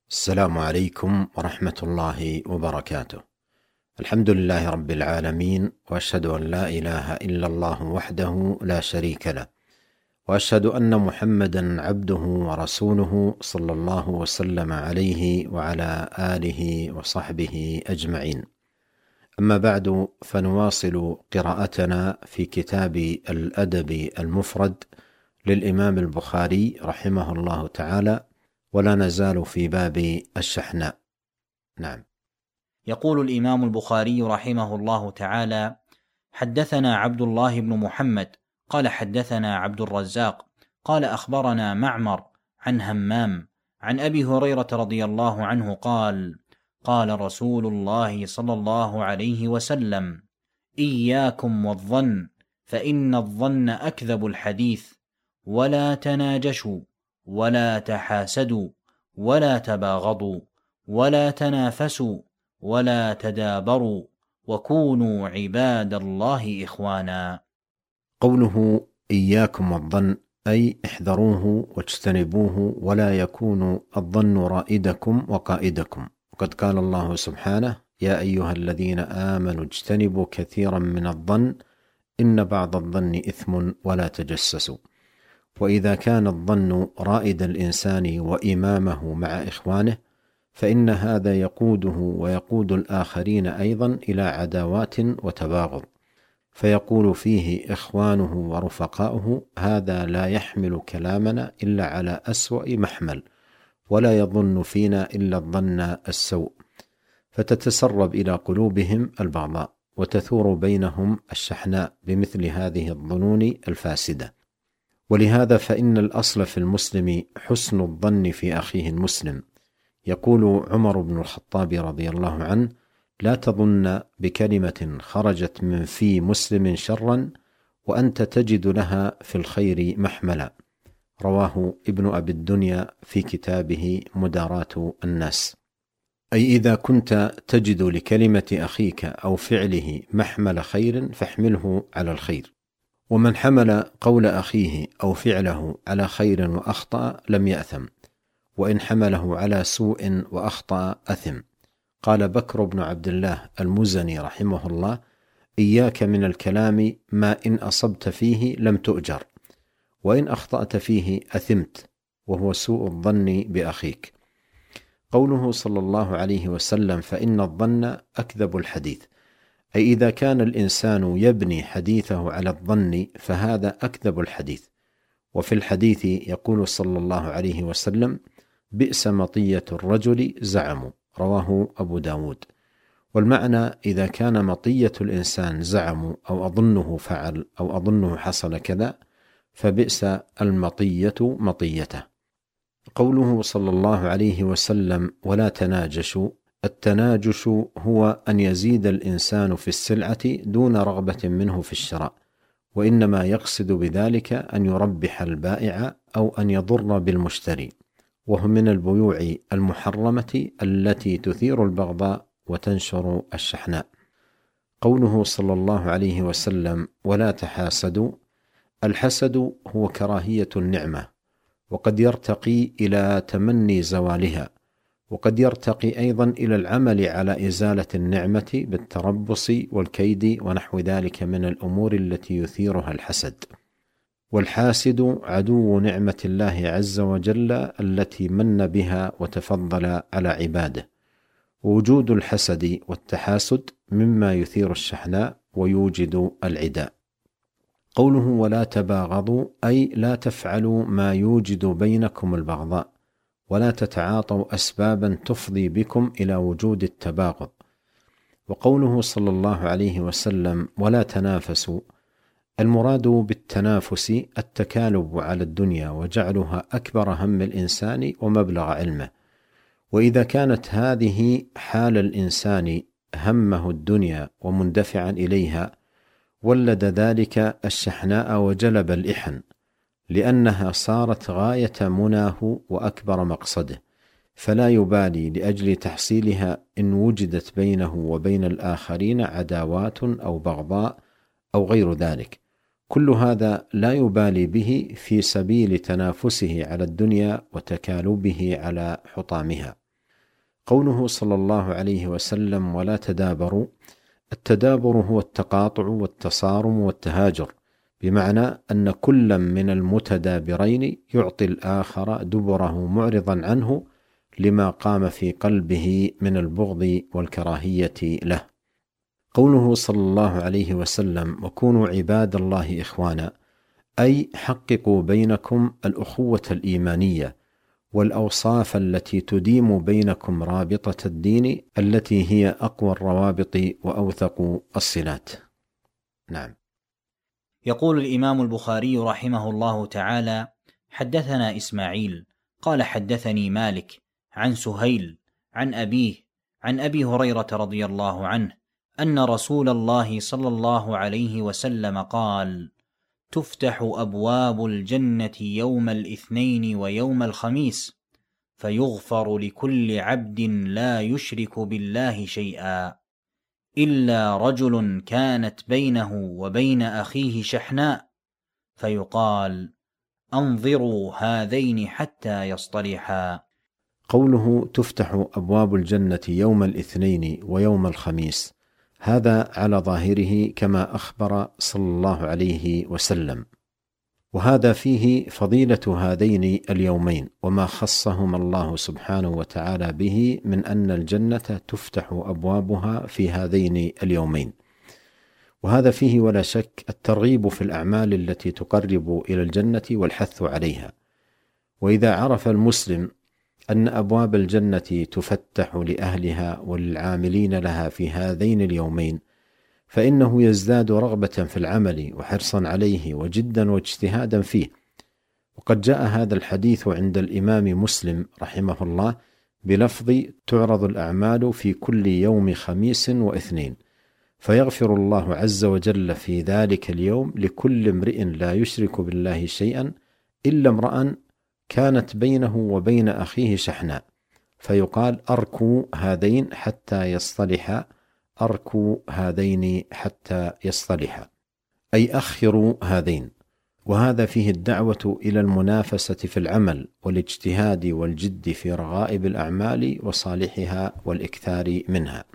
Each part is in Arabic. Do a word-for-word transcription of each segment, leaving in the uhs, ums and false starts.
السلام عليكم ورحمة الله وبركاته. الحمد لله رب العالمين، وأشهد أن لا إله إلا الله وحده لا شريك له، وأشهد أن محمدا عبده ورسوله صلى الله وسلم عليه وعلى آله وصحبه أجمعين. أما بعد، فنواصل قراءتنا في كتاب الأدب المفرد للإمام البخاري رحمه الله تعالى، ولا نزال في باب الشحناء. نعم. يقول الإمام البخاري رحمه الله تعالى: حدثنا عبد الله بن محمد قال حدثنا عبد الرزاق قال أخبرنا معمر عن همام عن أبي هريرة رضي الله عنه قال: قال رسول الله صلى الله عليه وسلم: إياكم والظن، فإن الظن أكذب الحديث، ولا تناجشوا، ولا تحاسدوا، ولا تباغضوا، ولا تنافسوا، ولا تدابروا، وكونوا عباد الله إخوانا. قوله إياكم والظن أي احذروه واجتنبوه، ولا يكون الظن رائدكم وقائدكم. وقد قال الله سبحانه: يا أيها الذين آمنوا اجتنبوا كثيرا من الظن إن بعض الظن إثم ولا تجسسوا. وإذا كان الظن رائد الإنسان وإمامه مع إخوانه، فإن هذا يقوده ويقود الآخرين أيضا إلى عداوات وتباغض، فيقول فيه إخوانه ورفقاؤه: هذا لا يحمل كلامنا إلا على أسوأ محمل، ولا يظن فينا إلا الظن السوء، فتتسرب إلى قلوبهم البغضاء، وتثور بينهم الشحناء بمثل هذه الظنون الفاسدة. ولهذا فإن الأصل في المسلم حسن الظن في أخيه المسلم. يقول عمر بن الخطاب رضي الله عنه: لا تظن بكلمة خرجت من في مسلم شرا وأنت تجد لها في الخير محملا. رواه ابن أبي الدنيا في كتابه مداراة الناس. أي إذا كنت تجد لكلمة أخيك أو فعله محمل خير فاحمله على الخير. ومن حمل قول أخيه أو فعله على خير وأخطأ لم يأثم، وإن حمله على سوء وأخطأ أثم. قال بكر بن عبد الله المزني رحمه الله: إياك من الكلام ما إن أصبت فيه لم تؤجر، وإن أخطأت فيه أثمت، وهو سوء الظن بأخيك. قوله صلى الله عليه وسلم: فإن الظن أكذب الحديث، أي إذا كان الإنسان يبني حديثه على الظن فهذا أكذب الحديث. وفي الحديث يقول صلى الله عليه وسلم: بئس مطية الرجل زعم. رواه أبو داود. والمعنى إذا كان مطية الإنسان زعم أو أظنه فعل أو أظنه حصل كذا، فبئس المطية مطيته. قوله صلى الله عليه وسلم: ولا تناجشوا، التناجش هو أن يزيد الإنسان في السلعة دون رغبة منه في الشراء، وإنما يقصد بذلك أن يربح البائع أو أن يضر بالمشتري، وهو من البيوع المحرمة التي تثير البغضاء وتنشر الشحناء. قوله صلى الله عليه وسلم: ولا تحاسدوا، الحسد هو كراهية النعمة، وقد يرتقي إلى تمني زوالها، وقد يرتقي أيضا إلى العمل على إزالة النعمة بالتربص والكيد ونحو ذلك من الأمور التي يثيرها الحسد. والحاسد عدو نعمة الله عز وجل التي من بها وتفضل على عباده. ووجود الحسد والتحاسد مما يثير الشحناء ويوجد العداء. قوله ولا تباغضوا، أي لا تفعلوا ما يوجد بينكم البغضاء، ولا تتعاطوا أسبابا تفضي بكم إلى وجود التباغض. وقوله صلى الله عليه وسلم: ولا تنافسوا، المراد بالتنافس التكالب على الدنيا وجعلها أكبر هم الإنسان ومبلغ علمه. وإذا كانت هذه حال الإنسان همه الدنيا ومندفعا إليها، ولد ذلك الشحناء وجلب الإحن، لأنها صارت غاية مناه وأكبر مقصده، فلا يبالي لأجل تحصيلها إن وجدت بينه وبين الآخرين عداوات أو بغضاء أو غير ذلك. كل هذا لا يبالي به في سبيل تنافسه على الدنيا وتكالبه على حطامها. قوله صلى الله عليه وسلم ولا تدابروا، التدابر هو التقاطع والتصارم والتهاجر، بمعنى أن كل من المتدابرين يعطي الآخر دبره معرضا عنه لما قام في قلبه من البغض والكراهية له. قوله صلى الله عليه وسلم وكونوا عباد الله إخوانا، أي حققوا بينكم الأخوة الإيمانية والأوصاف التي تديم بينكم رابطة الدين التي هي أقوى الروابط وأوثق الصلات. نعم. يقول الإمام البخاري رحمه الله تعالى: حدثنا إسماعيل قال حدثني مالك عن سهيل عن أبيه عن أبي هريرة رضي الله عنه أن رسول الله صلى الله عليه وسلم قال: تفتح أبواب الجنة يوم الاثنين ويوم الخميس، فيغفر لكل عبد لا يشرك بالله شيئا، إلا رجل كانت بينه وبين أخيه شحناء، فيقال: أنظروا هذين حتى يصطلحا. قوله تفتح أبواب الجنة يوم الاثنين ويوم الخميس، هذا على ظاهره كما أخبر صلى الله عليه وسلم، وهذا فيه فضيلة هذين اليومين وما خصهما الله سبحانه وتعالى به من أن الجنة تفتح أبوابها في هذين اليومين، وهذا فيه ولا شك الترغيب في الأعمال التي تقرب إلى الجنة والحث عليها. وإذا عرف المسلم أن أبواب الجنة تفتح لأهلها وللعاملين لها في هذين اليومين، فإنه يزداد رغبة في العمل وحرصا عليه وجدا واجتهادا فيه. وقد جاء هذا الحديث عند الإمام مسلم رحمه الله بلفظ: تعرض الأعمال في كل يوم خميس واثنين، فيغفر الله عز وجل في ذلك اليوم لكل امرئ لا يشرك بالله شيئا إلا امرأ كانت بينه وبين أخيه شحناء، فيقال: أركوا هذين حتى يصطلحا، أركوا هذين حتى يصطلحا، أي أخروا هذين. وهذا فيه الدعوة إلى المنافسة في العمل والاجتهاد والجد في رغائب الأعمال وصالحها والإكثار منها.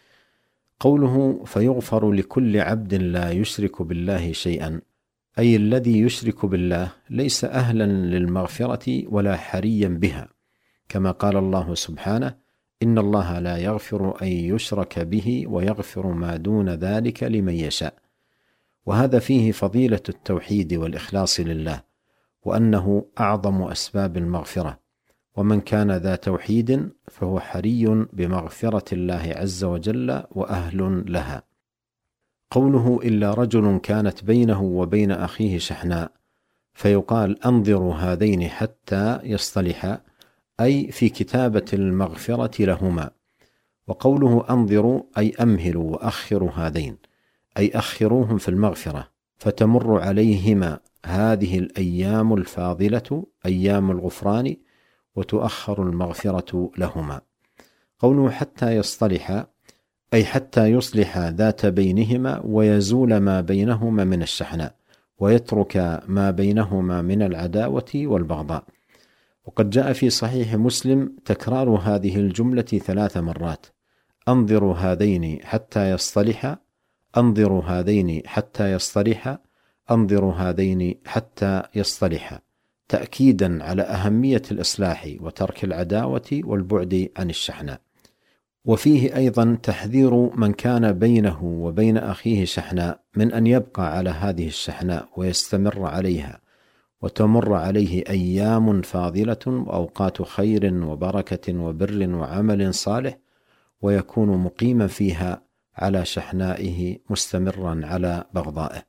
قوله فيغفر لكل عبد لا يشرك بالله شيئا، أي الذي يشرك بالله ليس أهلا للمغفرة ولا حريا بها، كما قال الله سبحانه: إن الله لا يغفر أن يشرك به ويغفر ما دون ذلك لمن يشاء. وهذا فيه فضيلة التوحيد والإخلاص لله، وأنه أعظم أسباب المغفرة، ومن كان ذا توحيد فهو حري بمغفرة الله عز وجل وأهل لها. قوله إلا رجل كانت بينه وبين أخيه شحناء، فيقال: أنظروا هذين حتى يصطلحا، أي في كتابة المغفرة لهما. وقوله أنظروا أي أمهلوا وأخروا هذين، أي أخروهم في المغفرة، فتمر عليهما هذه الأيام الفاضلة أيام الغفران، وتؤخر المغفرة لهما. قوله حتى يصطلحا، أي حتى يصلح ذات بينهما ويزول ما بينهما من الشحناء، ويترك ما بينهما من العداوة والبغضاء. وقد جاء في صحيح مسلم تكرار هذه الجملة ثلاث مرات: أنظروا هذين حتى يصطلحا، أنظروا هذين حتى يصطلحا، أنظروا هذين حتى يصطلحا، تأكيدا على أهمية الإصلاح وترك العداوة والبعد عن الشحناء. وفيه أيضا تحذير من كان بينه وبين أخيه شحناء من أن يبقى على هذه الشحناء ويستمر عليها، وتمر عليه أيام فاضلة وأوقات خير وبركة وبر وعمل صالح، ويكون مقيما فيها على شحنائه مستمرا على بغضائه.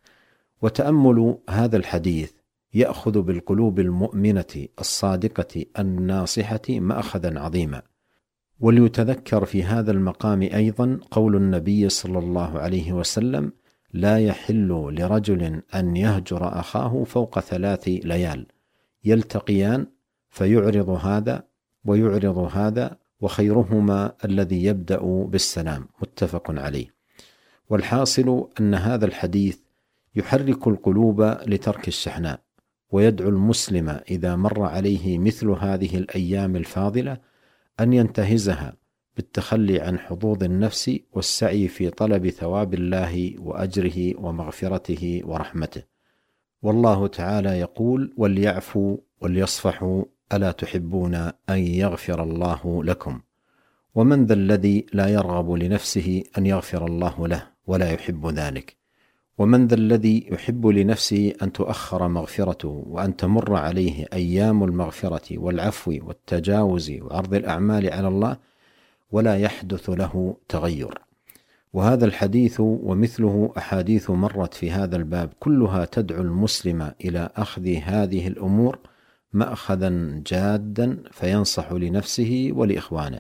وتأمل هذا الحديث يأخذ بالقلوب المؤمنة الصادقة الناصحة مأخذا عظيما. وليتذكر في هذا المقام أيضا قول النبي صلى الله عليه وسلم: لا يحل لرجل أن يهجر أخاه فوق ثلاث ليال، يلتقيان فيعرض هذا ويعرض هذا، وخيرهما الذي يبدأ بالسلام، متفق عليه. والحاصل أن هذا الحديث يحرك القلوب لترك الشحناء، ويدعو المسلم إذا مر عليه مثل هذه الأيام الفاضلة أن ينتهزها بالتخلي عن حظوظ النفس والسعي في طلب ثواب الله وأجره ومغفرته ورحمته. والله تعالى يقول: وليعفوا وليصفحوا ألا تحبون أن يغفر الله لكم؟ ومن ذا الذي لا يرغب لنفسه أن يغفر الله له ولا يحب ذلك؟ ومن ذا الذي يحب لنفسه أن تؤخر مغفرته وأن تمر عليه أيام المغفرة والعفو والتجاوز وعرض الأعمال على الله ولا يحدث له تغير؟ وهذا الحديث ومثله أحاديث مرت في هذا الباب كلها تدعو المسلم إلى أخذ هذه الأمور مأخذا جادا فينصح لنفسه ولإخوانه،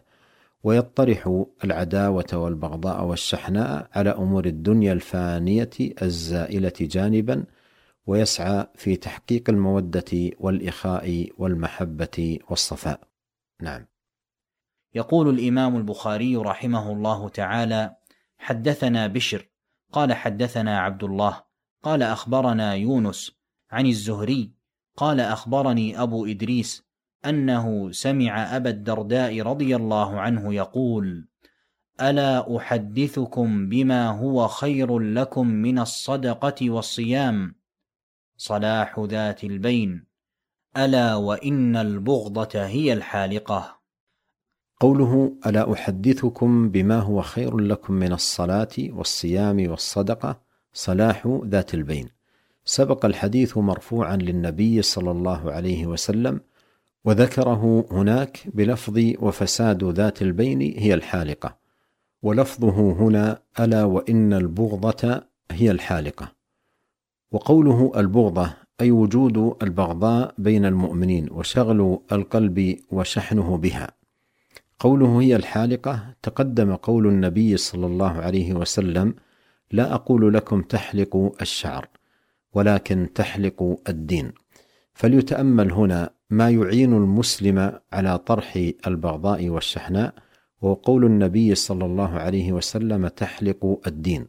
ويطرح العداوة والبغضاء والشحناء على أمور الدنيا الفانية الزائلة جانبا، ويسعى في تحقيق المودة والإخاء والمحبة والصفاء. نعم. يقول الإمام البخاري رحمه الله تعالى: حدثنا بشر قال حدثنا عبد الله قال أخبرنا يونس عن الزهري قال أخبرني أبو إدريس أنه سمع أبا الدرداء رضي الله عنه يقول: ألا أحدثكم بما هو خير لكم من الصدقة والصيام؟ صلاح ذات البين، ألا وإن البغضة هي الحالقة. قوله: ألا أحدثكم بما هو خير لكم من الصلاة والصيام والصدقة صلاح ذات البين، سبق الحديث مرفوعا للنبي صلى الله عليه وسلم، وذكره هناك بلفظ وفساد ذات البين هي الحالقة، ولفظه هنا ألا وإن البغضة هي الحالقة. وقوله البغضة أي وجود البغضاء بين المؤمنين وشغل القلب وشحنه بها. قوله هي الحالقة تقدم قول النبي صلى الله عليه وسلم: لا أقول لكم تحلقوا الشعر ولكن تحلقوا الدين. فليتأمل هنا ما يعين المسلم على طرح البغضاء والشحناء، وقول النبي صلى الله عليه وسلم: تحلق الدين.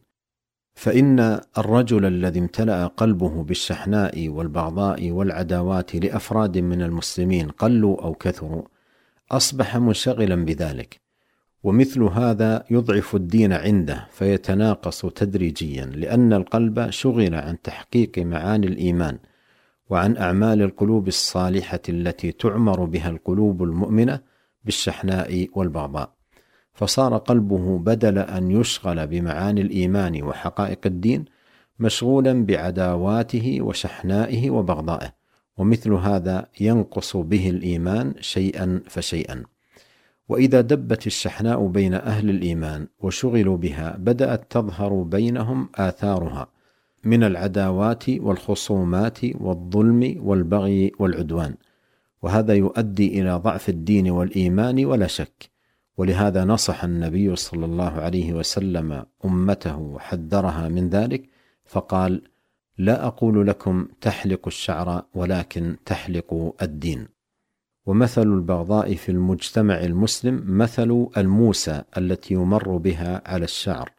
فإن الرجل الذي امتلأ قلبه بالشحناء والبغضاء والعداوات لأفراد من المسلمين قلوا أو كثروا أصبح منشغلا بذلك، ومثل هذا يضعف الدين عنده فيتناقص تدريجيا، لأن القلب شغل عن تحقيق معاني الإيمان وعن أعمال القلوب الصالحة التي تعمر بها القلوب المؤمنة بالشحناء والبغضاء، فصار قلبه بدل أن يشغل بمعاني الإيمان وحقائق الدين مشغولا بعداواته وشحنائه وبغضائه، ومثل هذا ينقص به الإيمان شيئا فشيئا. وإذا دبت الشحناء بين أهل الإيمان وشغلوا بها بدأت تظهر بينهم آثارها من العداوات والخصومات والظلم والبغي والعدوان، وهذا يؤدي إلى ضعف الدين والإيمان ولا شك. ولهذا نصح النبي صلى الله عليه وسلم أمته وحذرها من ذلك، فقال: لا أقول لكم تحلقوا الشعر ولكن تحلقوا الدين. ومثل البغضاء في المجتمع المسلم مثل الموسى التي يمر بها على الشعر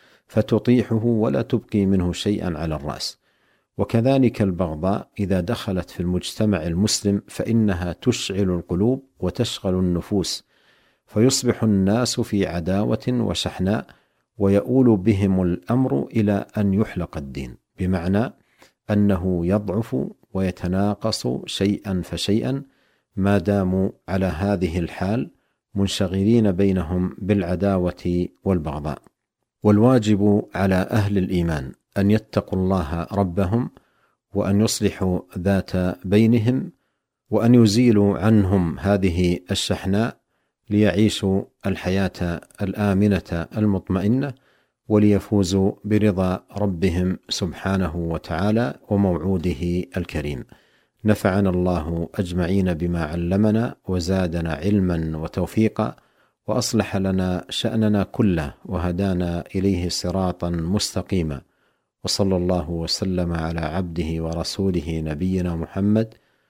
فتطيحه ولا تبقي منه شيئا على الرأس. وكذلك البغضاء إذا دخلت في المجتمع المسلم فإنها تشعل القلوب وتشغل النفوس، فيصبح الناس في عداوة وشحناء، ويؤول بهم الأمر إلى أن يحلق الدين، بمعنى أنه يضعف ويتناقص شيئا فشيئا ما داموا على هذه الحال منشغلين بينهم بالعداوة والبغضاء. والواجب على أهل الإيمان أن يتقوا الله ربهم، وأن يصلحوا ذات بينهم، وأن يزيلوا عنهم هذه الشحناء ليعيشوا الحياة الآمنة المطمئنة، وليفوزوا برضا ربهم سبحانه وتعالى وموعوده الكريم. نفعنا الله أجمعين بما علمنا وزادنا علما وتوفيقا، وأصلح لنا شأننا كله وهدانا إليه صراطا مستقيما، وصلى الله وسلم على عبده ورسوله نبينا محمد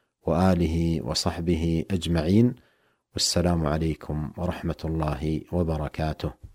وآله وصحبه أجمعين، والسلام عليكم ورحمة الله وبركاته.